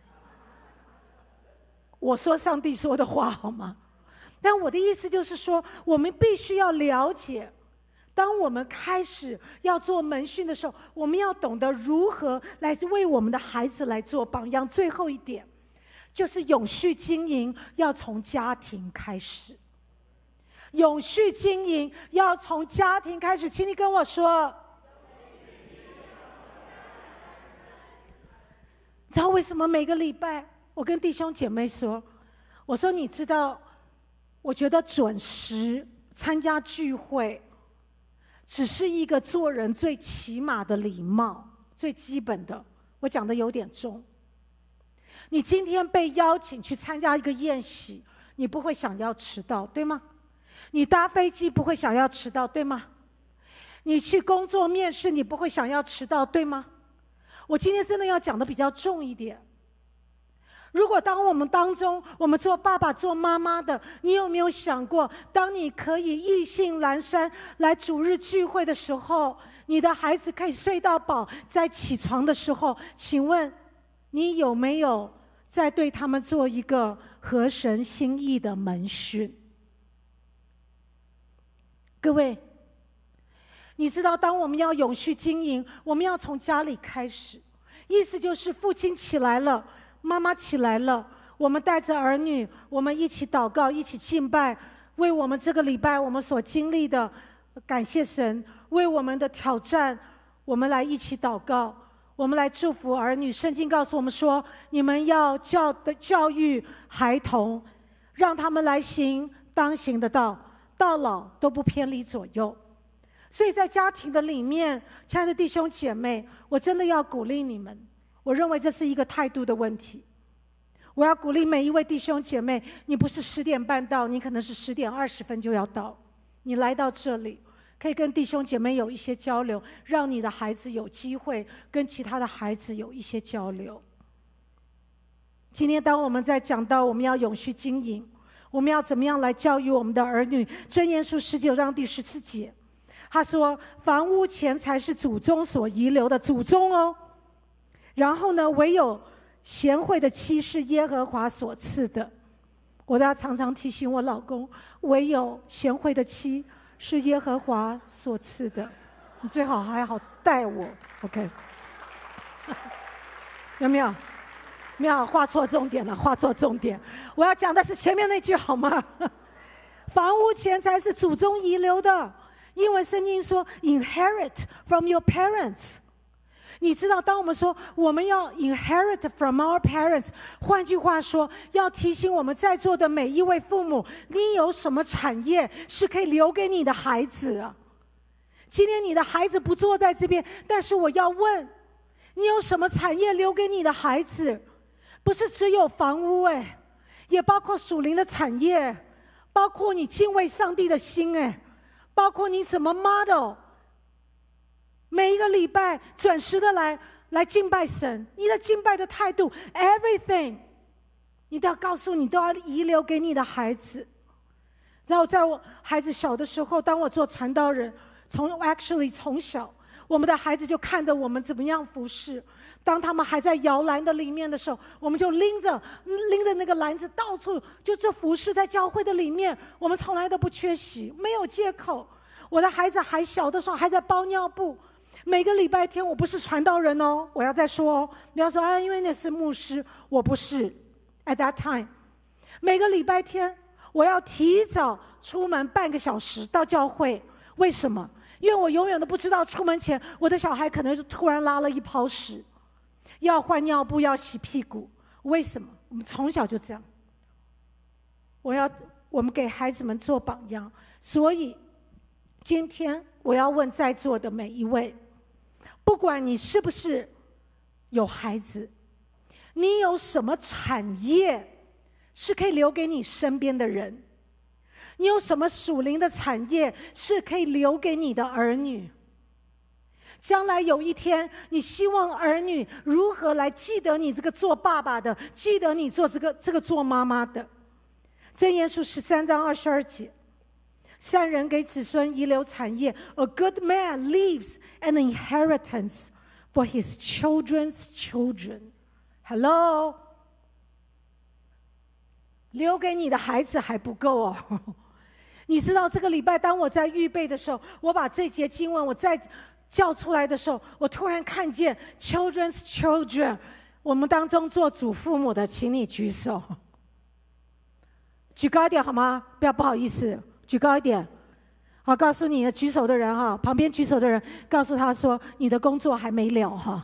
Speaker 1: 我说上帝说的话好吗？但我的意思就是说，我们必须要了解，当我们开始要做门训的时候，我们要懂得如何来为我们的孩子来做榜样。最后一点，就是永续经营要从家庭开始。永续经营要从家庭开始，请你跟我说。知道为什么每个礼拜我跟弟兄姐妹说，我说你知道，我觉得准时参加聚会只是一个做人最起码的礼貌， 最基本的，我讲的有点重。你今天被邀请去参加一个宴席，你不会想要迟到，对吗？你搭飞机不会想要迟到，对吗？你去工作面试，你不会想要迟到，对吗？我今天真的要讲的比较重一点。如果当我们当中，我们做爸爸做妈妈的，你有没有想过，当你可以意兴阑珊来主日聚会的时候，你的孩子可以睡到饱，在起床的时候，请问你有没有在对他们做一个合神心意的门训？各位，你知道当我们要永续经营，我们要从家里开始，意思就是父亲起来了，妈妈起来了，我们带着儿女，我们一起祷告，一起敬拜，为我们这个礼拜我们所经历的感谢神，为我们的挑战，我们来一起祷告，我们来祝福儿女。圣经告诉我们说，你们要教的教育孩童，让他们来行当行的道，到老都不偏离左右。所以在家庭的里面，亲爱的弟兄姐妹，我真的要鼓励你们，我认为这是一个态度的问题。我要鼓励每一位弟兄姐妹，你不是十点半到，你可能是十点二十分就要到。你来到这里，可以跟弟兄姐妹有一些交流，让你的孩子有机会跟其他的孩子有一些交流。今天当我们在讲到我们要永续经营，我们要怎么样来教育我们的儿女，箴言书十九章第十四节，他说房屋钱财是祖宗所遗留的，祖宗哦。然后呢，唯有贤惠的妻是耶和华所赐的。我都要常常提醒我老公，唯有贤惠的妻是耶和华所赐的，你最好还好待我 ，OK？ 有没有？没有，画错重点了，画错重点。我要讲的是前面那句好吗？房屋钱财是祖宗遗留的，英文圣经说 inherit from your parents。你知道，当我们说我们要 inherit from our parents， 换句话说，要提醒我们在座的每一位父母，你有什么产业是可以留给你的孩子啊？今天你的孩子不坐在这边，但是我要问，你有什么产业留给你的孩子？不是只有房屋哎，也包括属灵的产业，包括你敬畏上帝的心哎，包括你怎么 model。每一个礼拜准时的来来敬拜神，你的敬拜的态度 everything 你都要告诉你，都要遗留给你的孩子。然后在我孩子小的时候，当我做传道人，从 actually 从小我们的孩子就看着我们怎么样服侍。当他们还在摇篮的里面的时候，我们就拎着拎着那个篮子到处就这服侍，在教会的里面我们从来都不缺席，没有借口。我的孩子还小的时候还在包尿布，每个礼拜天我不是传道人哦，我要再说哦，不要说啊，因为那是牧师，我不是。At that time， 每个礼拜天我要提早出门半个小时到教会，为什么？因为我永远都不知道出门前我的小孩可能是突然拉了一泡屎，要换尿布，要洗屁股。为什么？我们从小就这样。我要我们给孩子们做榜样，所以今天我要问在座的每一位，不管你是不是有孩子，你有什么产业是可以留给你身边的人？你有什么属灵的产业是可以留给你的儿女？将来有一天，你希望儿女如何来记得你这个做爸爸的，记得你做这个这个做妈妈的？箴言书十三章二十二节，善人给子孙遗留产业 ，A good man leaves an inheritance for his children's children。Hello， 留给你的孩子还不够哦。你知道这个礼拜当我在预备的时候，我把这节经文我再叫出来的时候，我突然看见 children's children， 我们当中做祖父母的请你举手，举高一点好吗？不要不好意思，举高一点。好，告诉你的举手的人哈，旁边举手的人告诉他说，你的工作还没了哈。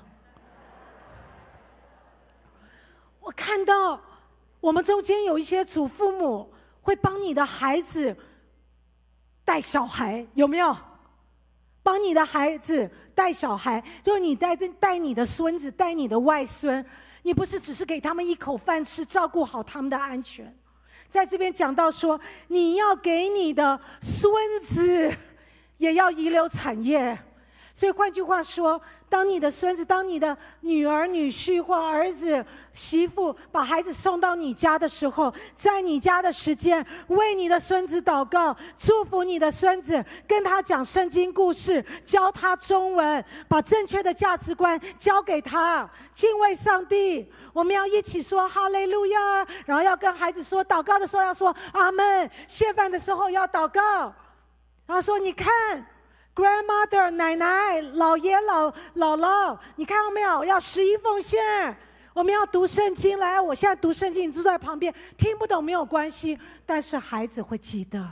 Speaker 1: 我看到我们中间有一些祖父母会帮你的孩子带小孩，有没有？帮你的孩子带小孩，就是你带带你的孙子，带你的外孙，你不是只是给他们一口饭吃，照顾好他们的安全。在这边讲到说，你要给你的孙子也要遗留产业。所以换句话说，当你的孙子，当你的女儿女婿或儿子媳妇把孩子送到你家的时候，在你家的时间为你的孙子祷告，祝福你的孙子，跟他讲圣经故事，教他中文，把正确的价值观教给他，敬畏上帝。我们要一起说哈利路亚，然后要跟孩子说，祷告的时候要说阿们，谢饭的时候要祷告，然后说你看grandmother 奶奶姥爷老姥姥，你看到没有，要十一奉献，我们要读圣经。来，我现在读圣经，你坐在旁边听不懂没有关系，但是孩子会记得，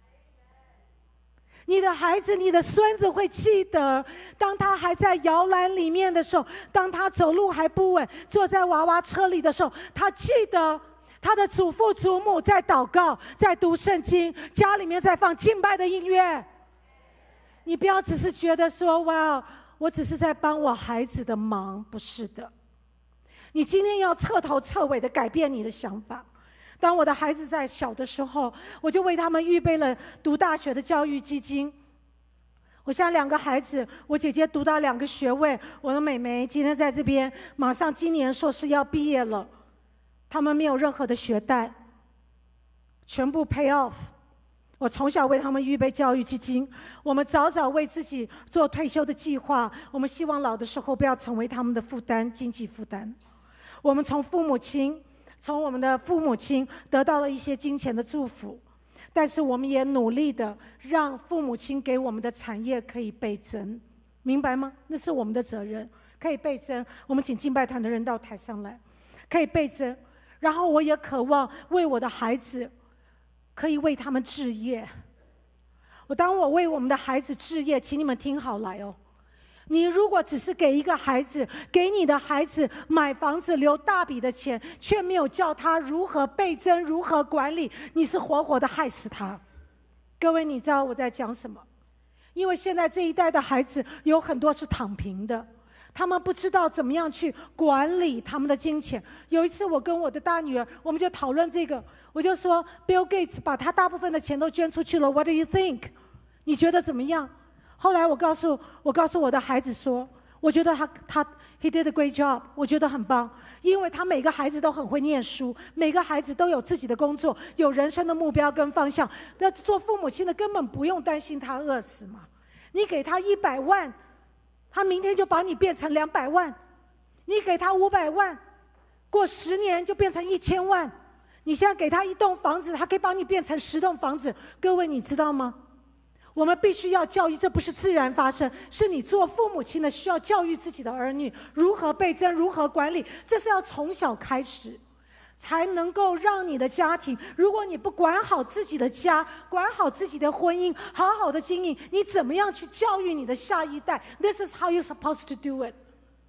Speaker 1: 你的孩子你的孙子会记得，当他还在摇篮里面的时候，当他走路还不稳，坐在娃娃车里的时候，他记得他的祖父祖母在祷告，在读圣经，家里面在放敬拜的音乐。你不要只是觉得说哇，我只是在帮我孩子的忙，不是的。你今天要彻头彻尾的改变你的想法。当我的孩子在小的时候，我就为他们预备了读大学的教育基金。我现在两个孩子，我姐姐读到两个学位，我的妹妹今天在这边，马上今年硕士要毕业了，他们没有任何的学贷，全部 pay off。我从小为他们预备教育基金，我们早早为自己做退休的计划，我们希望老的时候不要成为他们的负担，经济负担。我们从父母亲，从我们的父母亲得到了一些金钱的祝福，但是我们也努力的让父母亲给我们的产业可以倍增，明白吗？那是我们的责任，可以倍增。我们请敬拜团的人到台上来，可以倍增。然后我也渴望为我的孩子，可以为他们置业。我当我为我们的孩子置业，请你们听好来哦。你如果只是给一个孩子，给你的孩子买房子留大笔的钱，却没有教他如何倍增，如何管理，你是活活的害死他。各位，你知道我在讲什么？因为现在这一代的孩子有很多是躺平的，他们不知道怎么样去管理他们的金钱。有一次我跟我的大女儿，我们就讨论这个，我就说 Bill Gates 把他大部分的钱都捐出去了， What do you think？ 你觉得怎么样？后来我告诉我告诉我的孩子说，我觉得他他 he did a great job， 我觉得很棒，因为他每个孩子都很会念书，每个孩子都有自己的工作，有人生的目标跟方向。那做父母亲的根本不用担心他饿死嘛，你给他一百万，他明天就把你变成两百万，你给他五百万，过十年就变成一千万。你现在给他一栋房子，他可以把你变成十栋房子。各位，你知道吗？我们必须要教育，这不是自然发生，是你做父母亲的需要教育自己的儿女如何倍增，如何管理，这是要从小开始，才能够让你的家庭，如果你不管好自己的家，管好自己的婚姻，好好的经营，你怎么样去教育你的下一代？ This is how you're supposed to do it。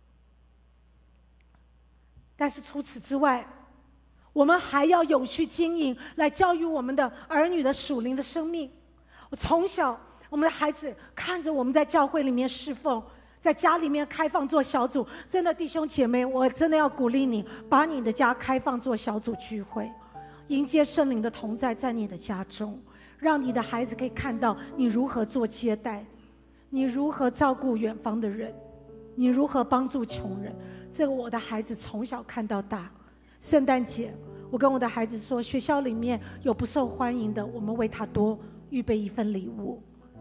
Speaker 1: 但是除此之外，我们还要永续经营，来教育我们的儿女的属灵的生命。我从小，我们的孩子看着我们在教会里面侍奉，在家里面开放做小组。真的弟兄姐妹，我真的要鼓励你，把你的家开放做小组聚会，迎接圣灵的同在在你的家中，让你的孩子可以看到你如何做接待，你如何照顾远方的人，你如何帮助穷人。这个我的孩子从小看到大。圣诞节，我跟我的孩子说，学校里面有不受欢迎的，我们为他多预备一份礼物。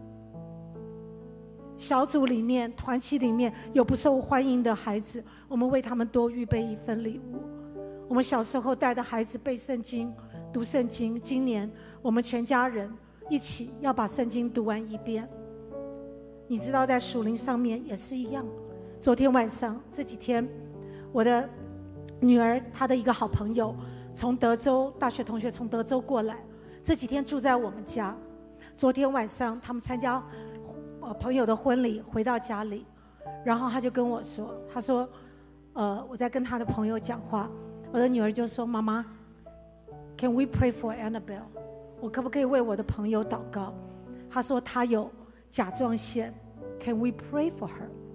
Speaker 1: 小组里面、团契里面有不受欢迎的孩子，我们为他们多预备一份礼物。我们小时候带的孩子背圣经、读圣经，今年我们全家人一起要把圣经读完一遍。你知道在属灵上面也是一样。昨天晚上这几天，我的女儿她的一个好朋友从德州，大学同学从德州过来，这几天住在我们家。昨天晚上他们参加呃朋友的婚礼，回到家里，然后他就跟我说，他说呃我在跟他的朋友讲话，我的女儿就说，妈妈 Can we pray for Annabelle？ 我可不可以为我的朋友祷告？他说他有甲状腺， Can we pray for her？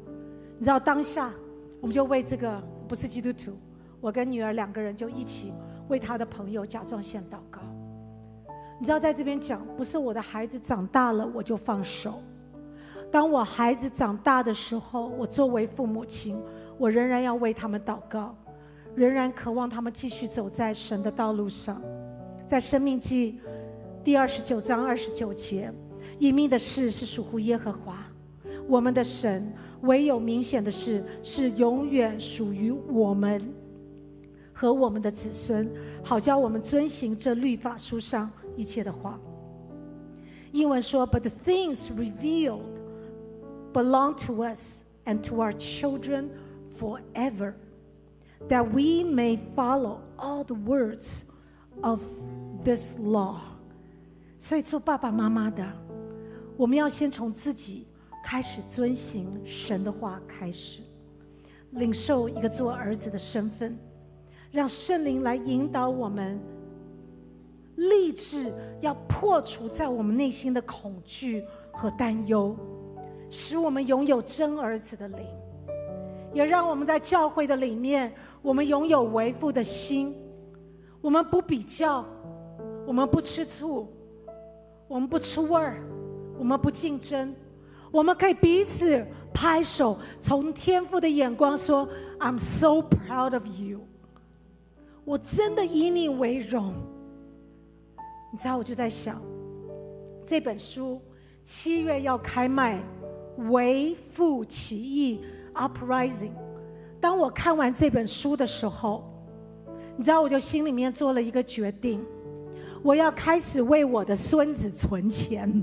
Speaker 1: 你知道当下我们就为这个不是基督徒，我跟女儿两个人就一起为他的朋友甲状腺祷告。你知道在这边讲，不是我的孩子长大了我就放手，当我孩子长大的时候，我作为父母亲，我仍然要为他们祷告，仍然渴望他们继续走在神的道路上。在申命记第二十九章二十九节，隐秘的事是属乎耶和华我们的神，唯有明显的事是永远属于我们和我们的子孙，好叫我们遵行这律法书上一切的话。英文说 But the things revealed belong to us and to our children forever, that we may follow all the words of this law. 所以做爸爸妈妈的，我们要先从自己开始遵行神的话开始，领受一个做儿子的身份，让圣灵来引导我们，立志要破除在我们内心的恐惧和担忧，使我们拥有真儿子的灵，也让我们在教会的里面，我们拥有为父的心，我们不比较，我们不吃醋，我们不吃味儿，我们不竞争，我们可以彼此拍手，从天父的眼光说 I'm so proud of you， 我真的以你为荣。你知道我就在想，这本书七月要开卖，为父起义 Uprising。 当我看完这本书的时候，你知道我就心里面做了一个决定，我要开始为我的孙子存钱，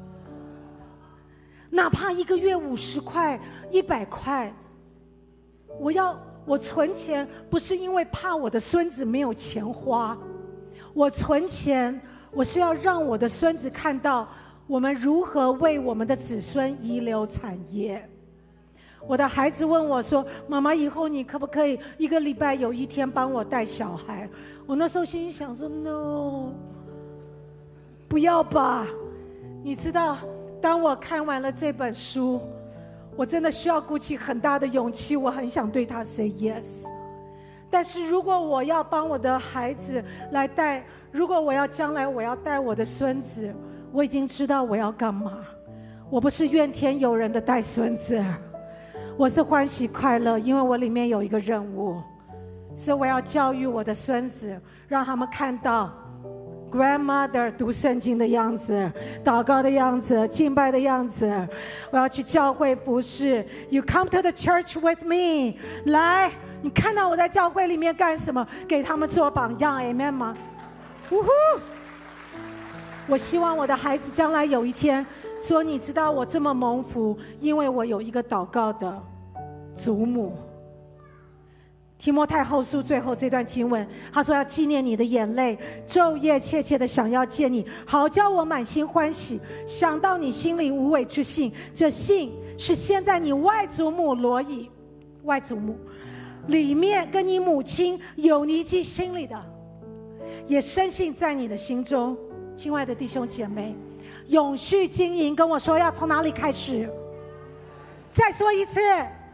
Speaker 1: 哪怕一个月五十块一百块，我要我存钱，不是因为怕我的孙子没有钱花，我存钱我是要让我的孙子看到我们如何为我们的子孙遗留产业。我的孩子问我说，妈妈以后你可不可以一个礼拜有一天帮我带小孩？我那时候心里想说 no， 不要吧。你知道当我看完了这本书，我真的需要鼓起很大的勇气，我很想对他 say yes。 但是如果我要帮我的孩子来带，如果我要将来我要带我的孙子，我已经知道我要干嘛。我不是怨天尤人的带孙子，我是欢喜快乐，因为我里面有一个任务，是我要教育我的孙子，让他们看到 grandmother 读圣经的样子，祷告的样子，敬拜的样子。我要去教会服侍， You come to the church with me， 来，你看到我在教会里面干什么，给他们做榜样。 Amen 吗？呜呼！我希望我的孩子将来有一天说，你知道我这么蒙福，因为我有一个祷告的祖母。提摩太后书最后这段经文，他说要纪念你的眼泪，昼夜切切的想要见你，好叫我满心欢喜，想到你心里无伪之信，这信是现在你外祖母罗以外祖母里面跟你母亲有尼基心里的，也深信在你的心中。亲爱的弟兄姐妹，永续经营跟我说要从哪里开始？再说一次，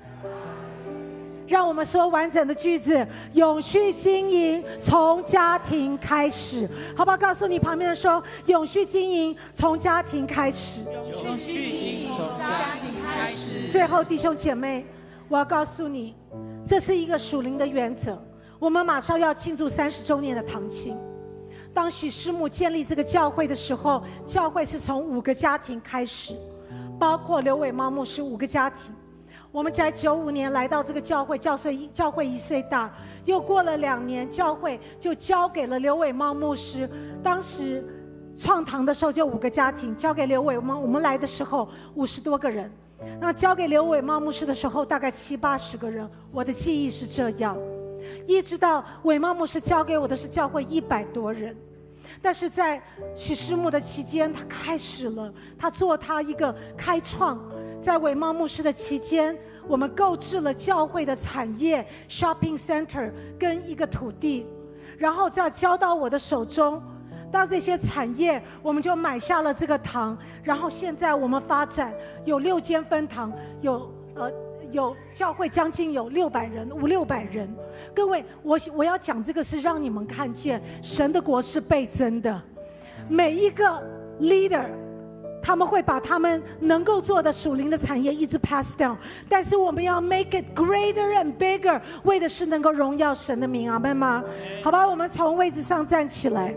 Speaker 1: 让我们说完整的句子，永续经营从家庭开始，好不好？告诉你旁边的说，永续经营从家庭开始，
Speaker 3: 永续经营从家庭开始。
Speaker 1: 最后弟兄姐妹，我要告诉你，这是一个属灵的原则。我们马上要庆祝三十周年的堂庆，当许师母建立这个教会的时候，教会是从五个家庭开始，包括刘伟茂牧师五个家庭。我们在九五年来到这个教会，教会教会一岁大，又过了两年，教会就交给了刘伟茂牧师。当时创堂的时候就五个家庭，交给刘伟茂，我们来的时候五十多个人，那交给刘伟茂牧师的时候大概七八十个人，我的记忆是这样。一直到伟茂牧师交给我的是教会一百多人，但是在许师母的期间，他开始了，他做他一个开创。在伟茂牧师的期间，我们购置了教会的产业 shopping center 跟一个土地，然后再交到我的手中。当这些产业，我们就买下了这个堂，然后现在我们发展有六间分堂，有呃有教会将近有六百人，五六百人。各位，我我要讲这个是让你们看见神的国是倍增的。每一个 leader， 他们会把他们能够做的属灵的产业一直 pass down， 但是我们要 make it greater and bigger， 为的是能够荣耀神的名，阿们吗？好吧，我们从位置上站起来，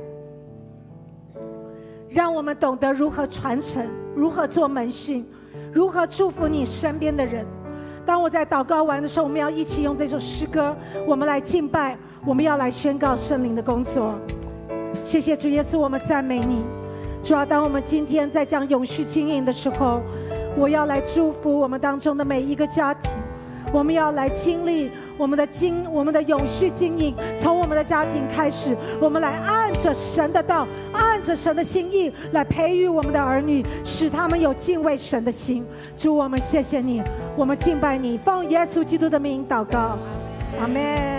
Speaker 1: 让我们懂得如何传承，如何做门训，如何祝福你身边的人。当我在祷告完的时候，我们要一起用这首诗歌，我们来敬拜，我们要来宣告圣灵的工作。谢谢主耶稣，我们赞美你。主啊，当我们今天在讲永续经营的时候，我要来祝福我们当中的每一个家庭，我们要来经历我们的经我们的永续经营，从我们的家庭开始，我们来按着神的道，按着神的心意来培育我们的儿女，使他们有敬畏神的心。主，我们谢谢你，我们敬拜你，奉耶稣基督的名祷告，阿们。